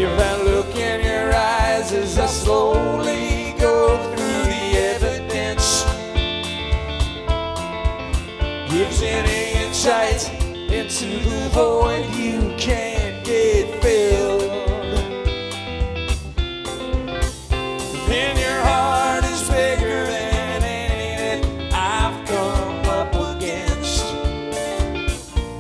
If that look in your eyes as I slowly go through the evidence gives any insight into the void you can't get filled.